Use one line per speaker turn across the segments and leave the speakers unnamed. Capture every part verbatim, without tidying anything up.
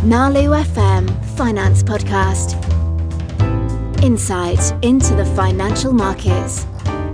Nalu F M Finance Podcast. Insight into the financial markets.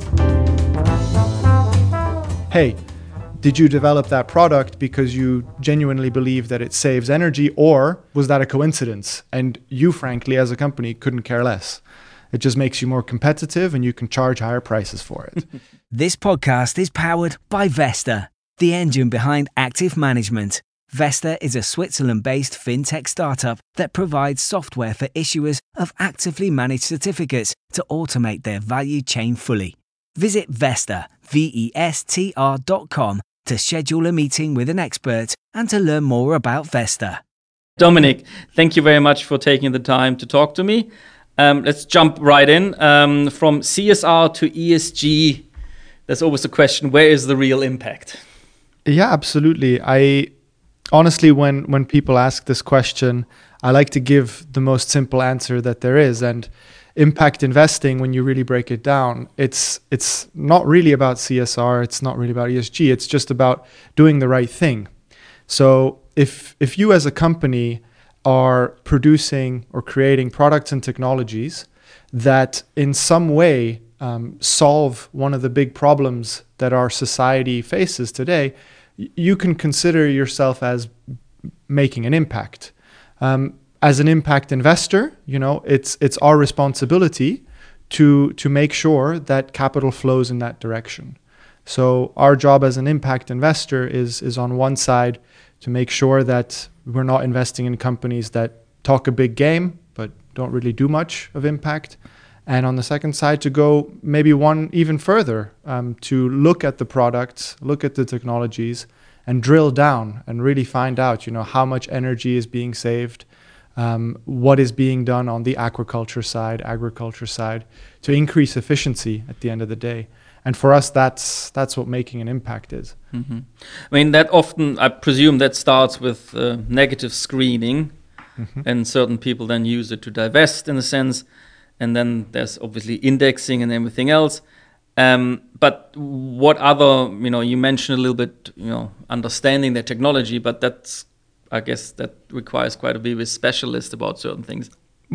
Hey, did you develop that product because you genuinely believe that it saves energy, or was that a coincidence and you, frankly, as a company, couldn't care less? It just makes you more competitive and you can charge higher prices for it.
This podcast is powered by Vesta, the engine behind active management. Vesta is a Switzerland-based fintech startup that provides software for issuers of actively managed certificates to automate their value chain fully. Visit Vesta, V E S T R dot com to schedule a meeting with an expert and to learn more about Vesta.
Dominik, thank you very much for taking the time to talk to me. Um, let's jump right in. Um, from C S R to E S G, there's always the question, where is the real impact?
Yeah, absolutely. I honestly, when, when people ask this question, I like to give the most simple answer that there is. And impact investing, when you really break it down, it's it's not really about C S R, it's not really about E S G, it's just about doing the right thing. So if if you as a company are producing or creating products and technologies that in some way um, solve one of the big problems that our society faces today, y- you can consider yourself as making an impact. Um, as an impact investor, you know, it's it's our responsibility to to make sure that capital flows in that direction. So our job as an impact investor is is on one side to make sure that we're not investing in companies that talk a big game but don't really do much of impact. And on the second side, to go maybe one even further, um, to look at the products, look at the technologies, and drill down and really find out, you know, how much energy is being saved, um, what is being done on the aquaculture side, agriculture side, to increase efficiency at the end of the day. And for us, that's that's what making an impact is.
Mm-hmm. I mean, that often, I presume that starts with uh, negative screening, mm-hmm. and certain people then use it to divest in a sense. And then there's obviously indexing and everything else. Um, but what other, you know, you mentioned a little bit, you know, understanding the technology, but that's, I guess that requires quite a bit of a specialist about certain things.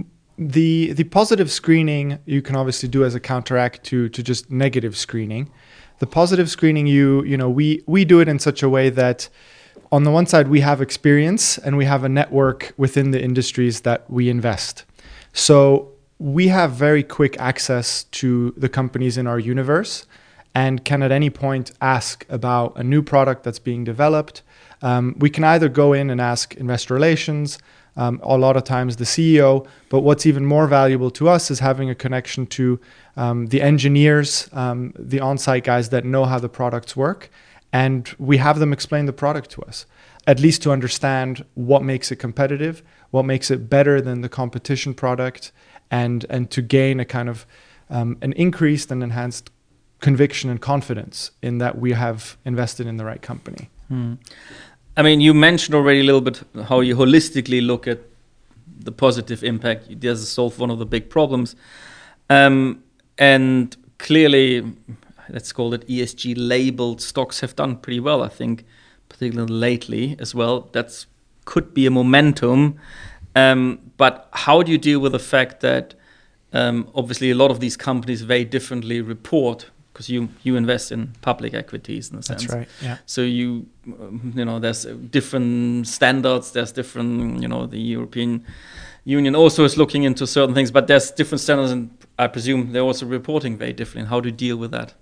The the positive screening you can obviously do as a counteract to to just negative screening. The positive screening, you you know, we we do it in such a way that on the one side we have experience and we have a network within the industries that we invest. So we have very quick access to the companies in our universe and can at any point ask about a new product that's being developed. Um, we can either go in and ask investor relations, Um, a lot of times the C E O, but what's even more valuable to us is having a connection to um, the engineers, um, the on-site guys that know how the products work, and we have them explain the product to us, at least to understand what makes it competitive, what makes it better than the competition product, and and to gain a kind of um, an increased and enhanced conviction and confidence in that we have invested in the right company.
Hmm. I mean, you mentioned already a little bit how you holistically look at the positive impact. It does solve one of the big problems. Um, and clearly, let's call it E S G-labeled stocks have done pretty well, I think, particularly lately as well. That could be a momentum. Um, but how do you deal with the fact that um, obviously a lot of these companies very differently report? Because you, you invest in public equities in a sense.
That's right. Yeah.
So you you know there's different standards. There's different you know the European Union also is looking into certain things, but there's different standards, and I presume they're also reporting very differently. How do you deal with that?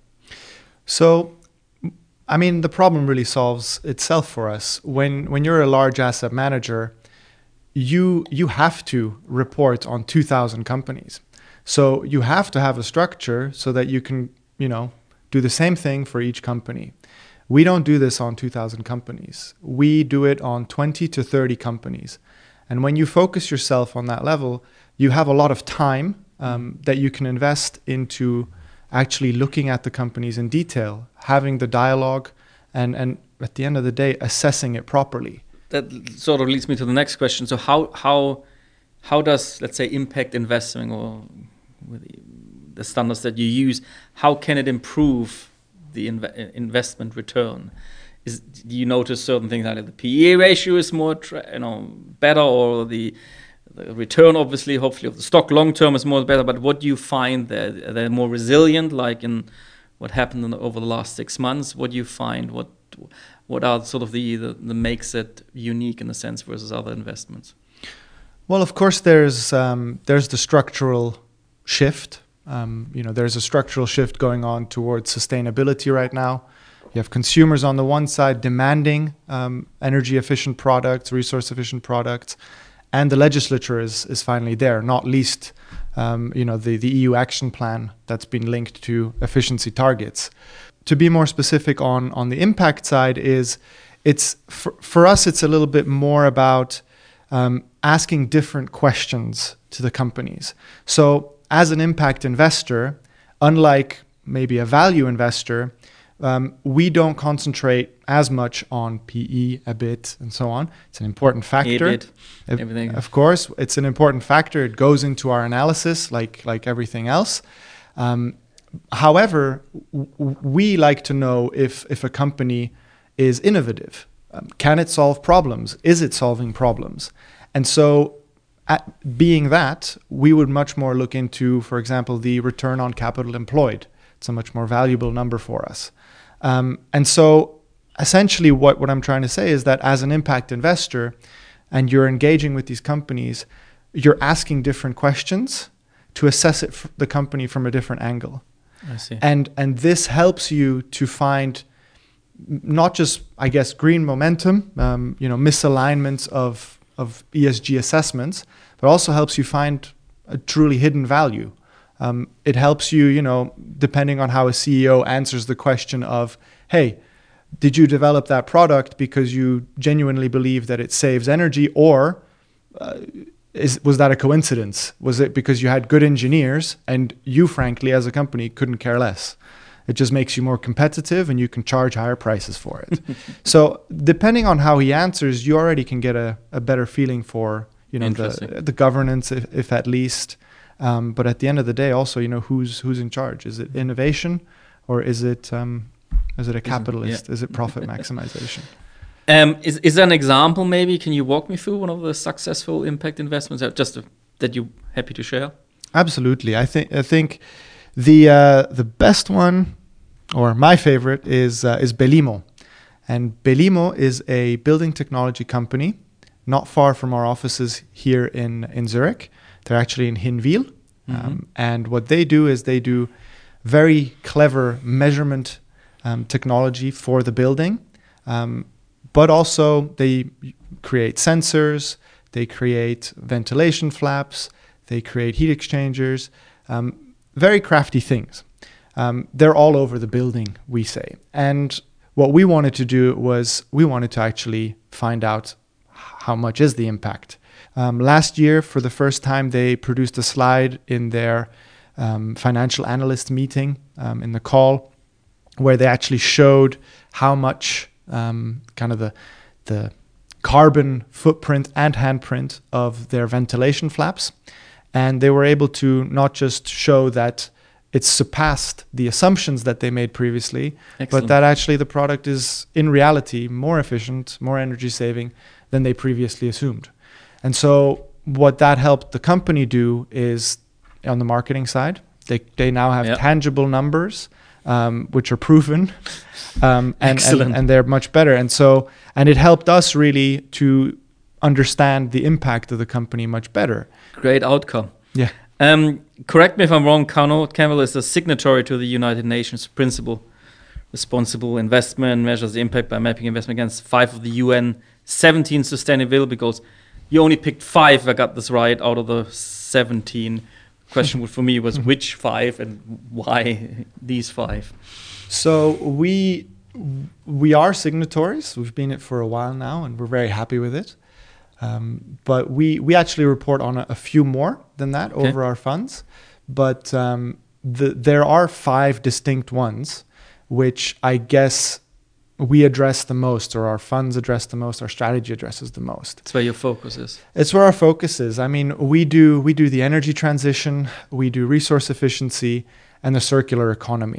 So, I mean, the problem really solves itself for us. When when you're a large asset manager, you you have to report on two thousand companies. So you have to have a structure so that you can, you know, do the same thing for each company. We don't do this on two thousand companies. We do it on twenty to thirty companies. And when you focus yourself on that level, you have a lot of time um, that you can invest into actually looking at the companies in detail, having the dialogue, and, and at the end of the day, assessing it properly.
That sort of leads me to the next question. So how how how does, let's say, impact investing or with the standards that you use, how can it improve the inv- investment return? is do you notice certain things like the P E ratio is more tra- you know better, or the, the return obviously hopefully of the stock long term is more better, but what do you find that they're more resilient, like in what happened in the, over the last six months? What do you find? What what are sort of the, the, the makes it unique in a sense versus other investments?
Well, of course, there's um, there's the structural shift. Um, you know, there's a structural shift going on towards sustainability right now. You have consumers on the one side demanding um, energy efficient products, resource efficient products, and the legislature is is finally there. Not least, um, you know, the the E U action plan that's been linked to efficiency targets. To be more specific on on the impact side, is it's for, for us it's a little bit more about um, asking different questions to the companies. So as an impact investor, unlike maybe a value investor, um, we don't concentrate as much on P E, EBIT, and so on. It's an important factor.
EBIT, everything.
Of course, it's an important factor. It goes into our analysis like like everything else. Um, however, w- we like to know if if a company is innovative. Um, can it solve problems? Is it solving problems? And so, at being that, we would much more look into, for example, the return on capital employed. It's a much more valuable number for us. Um, and so, essentially, what, what I'm trying to say is that as an impact investor, and you're engaging with these companies, you're asking different questions to assess it f- the company from a different angle.
I see.
And and this helps you to find not just, I guess, green momentum, um, you know, misalignments of of E S G assessments, but also helps you find a truly hidden value. Um, it helps you, you know, depending on how a C E O answers the question of, hey, did you develop that product because you genuinely believe that it saves energy, or uh, is was that a coincidence? Was it because you had good engineers and you, frankly, as a company, couldn't care less? It just makes you more competitive and you can charge higher prices for it. So depending on how he answers, you already can get a, a better feeling for, you know, the, the governance, if, if at least. Um, but at the end of the day, also, you know, who's who's in charge? Is it innovation, or is it um, is it a capitalist? Yeah. Is it profit maximization?
Um, is is there an example? Maybe can you walk me through one of the successful impact investments that just uh, that you're happy to share?
Absolutely. I think I think. The uh, the best one, or my favorite, is uh, is Belimo, and Belimo is a building technology company, not far from our offices here in in Zurich. They're actually in Hinwil, mm-hmm. um, and what they do is they do very clever measurement um, technology for the building, um, but also they create sensors, they create ventilation flaps, they create heat exchangers. Um, Very crafty things. Um, they're all over the building, we say. And what we wanted to do was we wanted to actually find out how much is the impact. Um, last year, for the first time, they produced a slide in their um, financial analyst meeting, um, in the call, where they actually showed how much um, kind of the the carbon footprint and handprint of their ventilation flaps. And they were able to not just show that it's surpassed the assumptions that they made previously, Excellent. But that actually the product is in reality more efficient, more energy saving than they previously assumed. And so what that helped the company do is, on the marketing side, they they now have yep. tangible numbers, um, which are proven, um, and, and and they're much better. And so and it helped us really to understand the impact of the company much better.
Great outcome.
Yeah.
Um, correct me if I'm wrong, Campbell is a signatory to the United Nations Principle. Responsible investment measures the impact by mapping investment against five of the U N seventeen sustainability goals. You only picked five, I got this right, out of the seventeen. Question for me was which five and why these five?
So we we are signatories. We've been it for a while now, and we're very happy with it. Um, but we, we actually report on a, a few more than that okay. over our funds. But um, the, there are five distinct ones, which I guess we address the most, or our funds address the most, our strategy addresses the most.
It's where your focus is.
It's where our focus is. I mean, we do we do the energy transition, we do resource efficiency, and the circular economy.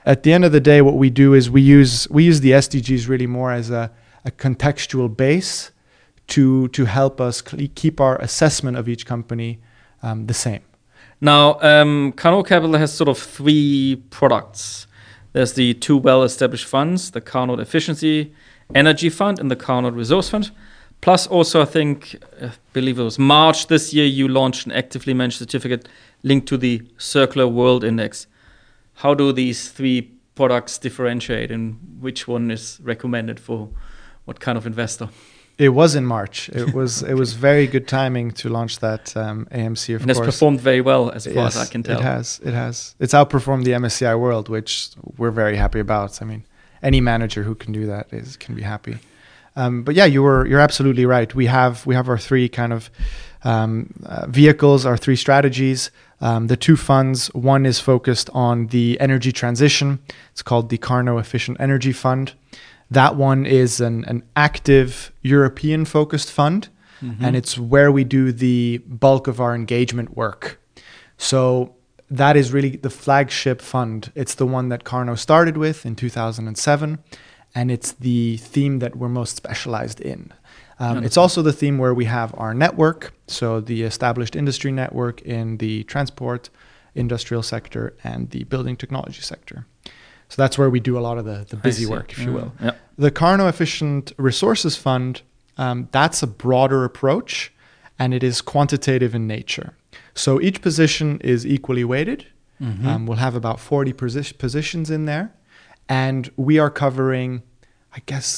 At the end of the day, what we do is we use we use the S D Gs really more as a, a contextual base to to help us cl- keep our assessment of each company um, the same.
Now, um, Carnot Capital has sort of three products. There's the two well-established funds, the Carnot Efficiency Energy Fund and the Carnot Resource Fund. Plus also, I think, I believe it was March this year, you launched an actively managed certificate linked to the Circular World Index. How do these three products differentiate, and which one is recommended for what kind of investor?
It was in March. It was it was very good timing to launch that um, A M C, of
and
course.
And it's performed very well, as far
yes,
as I can tell.
It has. It has. It's outperformed the M S C I World, which we're very happy about. I mean, any manager who can do that is can be happy. Um, but yeah, you were you're absolutely right. We have we have our three kind of um, uh, vehicles, our three strategies. Um, the two funds. One is focused on the energy transition. It's called the Carnot Efficient Energy Fund. That one is an, an active European-focused fund, mm-hmm. and it's where we do the bulk of our engagement work. So that is really the flagship fund. It's the one that Carnot started with in two thousand seven, and it's the theme that we're most specialized in. Um, it's also the theme where we have our network, so the established industry network in the transport, industrial sector, and the building technology sector. So that's where we do a lot of the, the busy work, if you will.
Yeah.
The Carnot Efficient Resources Fund, um, that's a broader approach, and it is quantitative in nature. So each position is equally weighted. Mm-hmm. Um, we'll have about forty posi- positions in there. And we are covering, I guess,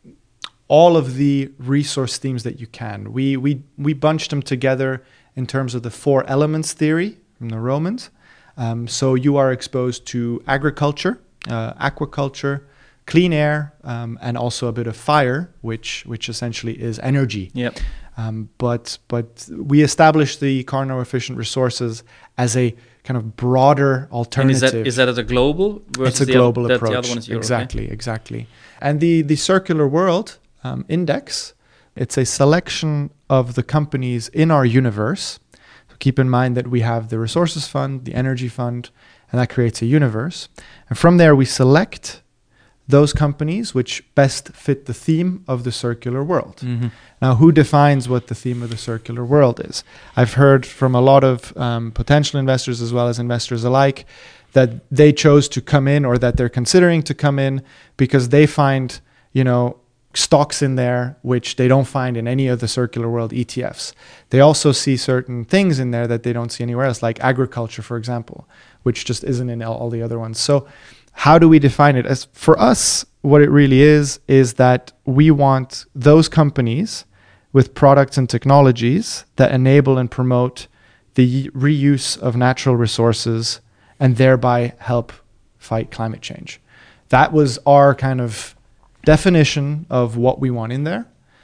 all of the resource themes that you can. We, we, we bunched them together in terms of the four elements theory from the Romans. Um, so you are exposed to agriculture, uh, aquaculture, clean air, um, and also a bit of fire, which which essentially is energy.
Yep.
Um, but but we established the Carnot Efficient Resources as a kind of broader alternative.
And is that is that as a global?
It's a global
other,
approach.
The other one is Euro,
exactly,
okay?
exactly. And the the Circular World um, Index, it's a selection of the companies in our universe. Keep in mind that we have the Resources Fund, the Energy Fund, and that creates a universe. And from there, we select those companies which best fit the theme of the circular world. Mm-hmm. Now, who defines what the theme of the circular world is? I've heard from a lot of um, potential investors as well as investors alike that they chose to come in, or that they're considering to come in, because they find, you know, stocks in there which they don't find in any of the circular world E T Fs. They also see certain things in there that they don't see anywhere else, like agriculture, for example, which just isn't in all the other ones. So how do we define it? As for us, what it really is, is that we want those companies with products and technologies that enable and promote the reuse of natural resources and thereby help fight climate change. That was our kind of definition of what we want in there,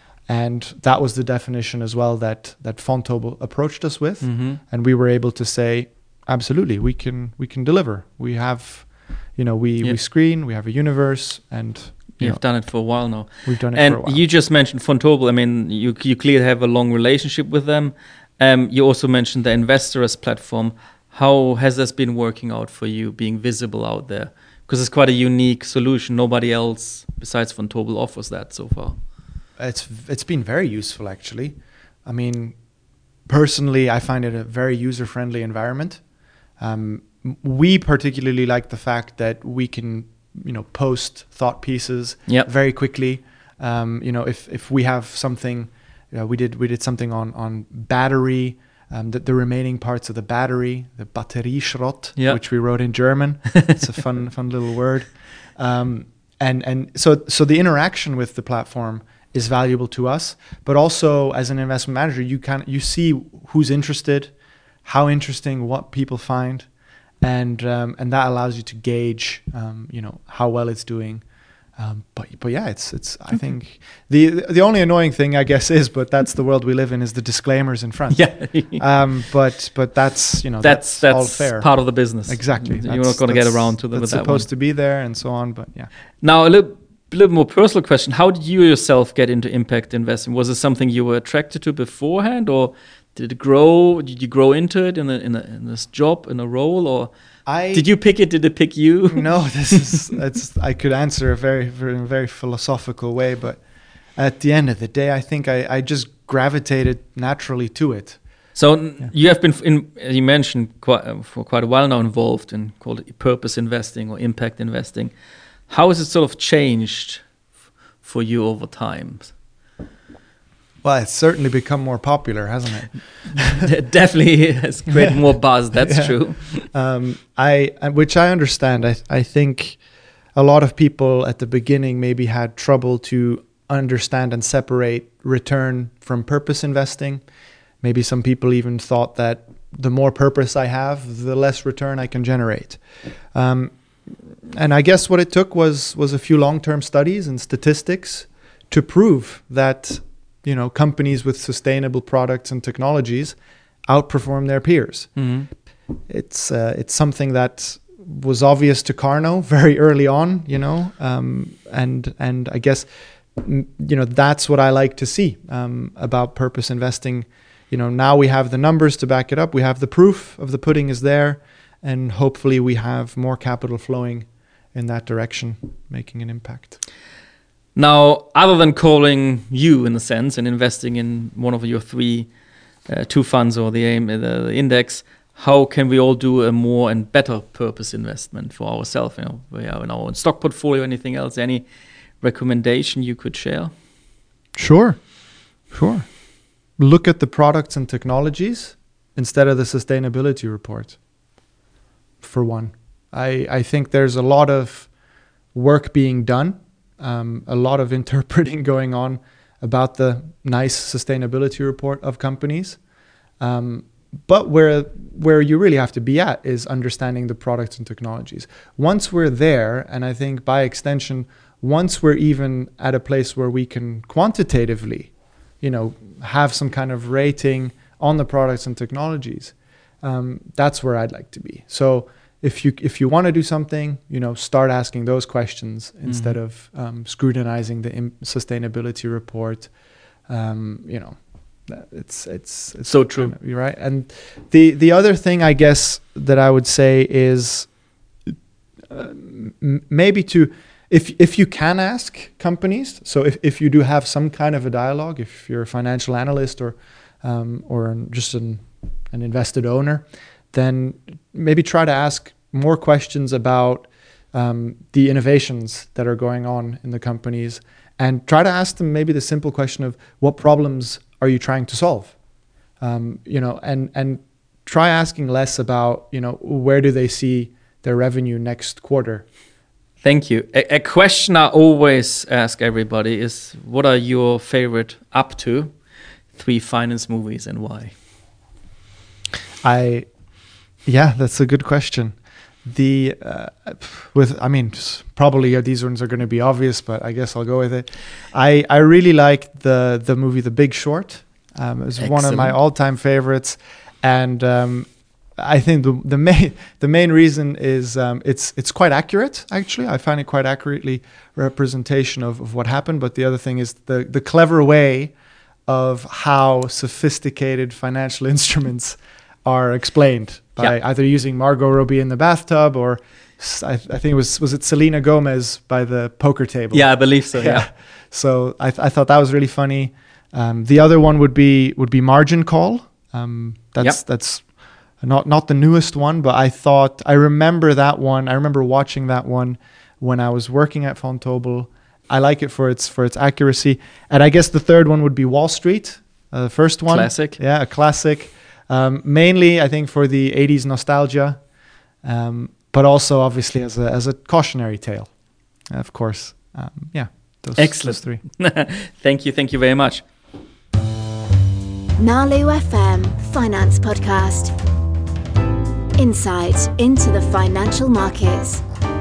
and that was the definition as well that that Vontobel approached us with, mm-hmm. and we were able to say, absolutely, we can we can deliver. We have, you know, we yep. we screen, we have a universe, and you
you've
know,
done it for a while now.
We've done it
and
for a while.
And you just mentioned Vontobel. I mean, you you clearly have a long relationship with them. Um, you also mentioned the Investorers platform. How has this been working out for you, being visible out there? Because it's quite a unique solution. Nobody else besides Vontobel offers that so far.
It's it's been very useful, actually. I mean, personally, I find it a very user-friendly environment. Um, we particularly like the fact that we can, you know, post thought pieces yep. very quickly. Um, you know, if if we have something, you know, we did we did something on on battery. Um, the, the remaining parts of the battery, the Batterieschrott, yep. which we wrote in German. It's a fun, fun little word. Um, and and so so the interaction with the platform is valuable to us, but also as an investment manager, you can you see who's interested, how interesting, what people find, and um, and that allows you to gauge, um, you know, how well it's doing. Um, but but yeah, it's it's. I think the the only annoying thing, I guess, is, but that's the world we live in, is the disclaimers in front.
Yeah.
um. But but that's you know
that's
that's,
that's
all fair.
Part of the business.
Exactly.
You're not going to get around to them with that one.
It's supposed to be there and so on. But yeah.
Now a little a little more personal question: how did you yourself get into impact investing? Was it something you were attracted to beforehand, or Did it grow? Did you grow into it in a, in, a, in this job, in a role, or
I
did you pick it? Did it pick you?
No, this is it's. I could answer a very, very, very philosophical way, but at the end of the day, I think I, I just gravitated naturally to it.
So yeah. You have been, in, as you mentioned, quite, uh, for quite a while now involved in called it purpose investing or impact investing. How has it sort of changed f- for you over time?
Well, it's certainly become more popular, hasn't it?
It definitely has created more buzz. That's yeah. true.
Um, I, which I understand. I, I think a lot of people at the beginning maybe had trouble to understand and separate return from purpose investing. Maybe some people even thought that the more purpose I have, the less return I can generate. Um, and I guess what it took was was a few long-term studies and statistics to prove that, you know, companies with sustainable products and technologies outperform their peers. Mm-hmm. It's uh, it's something that was obvious to Carno very early on, you know, um, and and I guess, you know, that's what I like to see um, about purpose investing. You know, now we have the numbers to back it up. We have the proof of the pudding is there, and hopefully we have more capital flowing in that direction, making an impact.
Now, other than calling you, in a sense, and investing in one of your three, uh, two funds or the aim, the, the index, how can we all do a more and better purpose investment for ourselves? You know, we have in our own stock portfolio. Anything else? Any recommendation you could share?
Sure, sure. Look at the products and technologies instead of the sustainability report. For one, I I think there's a lot of work being done. Um, a lot of interpreting going on about the nice sustainability report of companies. Um, but where where you really have to be at is understanding the products and technologies. Once we're there, and I think by extension, once we're even at a place where we can quantitatively, you know, have some kind of rating on the products and technologies, um, that's where I'd like to be. So If you if you want to do something, you know, start asking those questions mm-hmm. instead of um, scrutinizing the im- sustainability report. Um, you know, it's it's, it's
so true.
Kind of, you're right. And the the other thing I guess that I would say is uh, m- maybe to if if you can ask companies. So if, if you do have some kind of a dialogue, if you're a financial analyst or um, or an, just an an invested owner, then maybe try to ask more questions about um, the innovations that are going on in the companies, and try to ask them maybe the simple question of what problems are you trying to solve, um, you know, and and try asking less about, you know, where do they see their revenue next quarter.
Thank you. A, a question I always ask everybody is, what are your favorite up to three finance movies and why?
I. Yeah, that's a good question. The uh, with I mean probably uh, these ones are going to be obvious, but I guess I'll go with it. I, I really liked the the movie The Big Short. Um, it was Excellent. One of my all-time favorites, and um, I think the the main the main reason is um, it's it's quite accurate. Actually, I find it quite accurately representation of, of what happened. But the other thing is the the clever way of how sophisticated financial instruments are explained by yeah. either using Margot Robbie in the bathtub or I, I think it was was it Selena Gomez by the poker table.
Yeah, I believe so. Yeah. yeah.
So I, th- I thought that was really funny. Um, the other one would be would be Margin Call. Um, that's yep. that's not not the newest one, but I thought I remember that one. I remember watching that one when I was working at Vontobel. I like it for its for its accuracy. And I guess the third one would be Wall Street. Uh, the first one,
classic.
Yeah, a classic. Um, mainly, I think, for the eighties nostalgia, um, but also obviously as a as a cautionary tale, of course. Um, yeah, those,
Excellent.
those three.
Thank you, thank you very much.
Nalu F M Finance Podcast. Insight into the financial markets.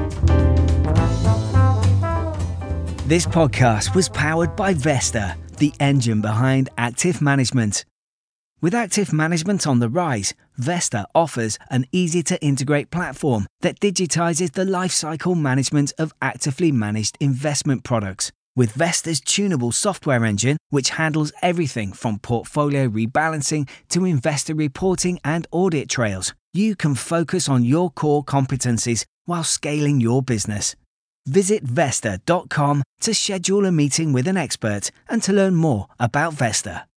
This podcast was powered by Vesta, the engine behind active management. With active management on the rise, Vesta offers an easy-to-integrate platform that digitizes the lifecycle management of actively managed investment products With Vesta's tunable software engine, which handles everything from portfolio rebalancing to investor reporting and audit trails, you can focus on your core competencies while scaling your business. Visit Vesta dot com to schedule a meeting with an expert and to learn more about Vesta.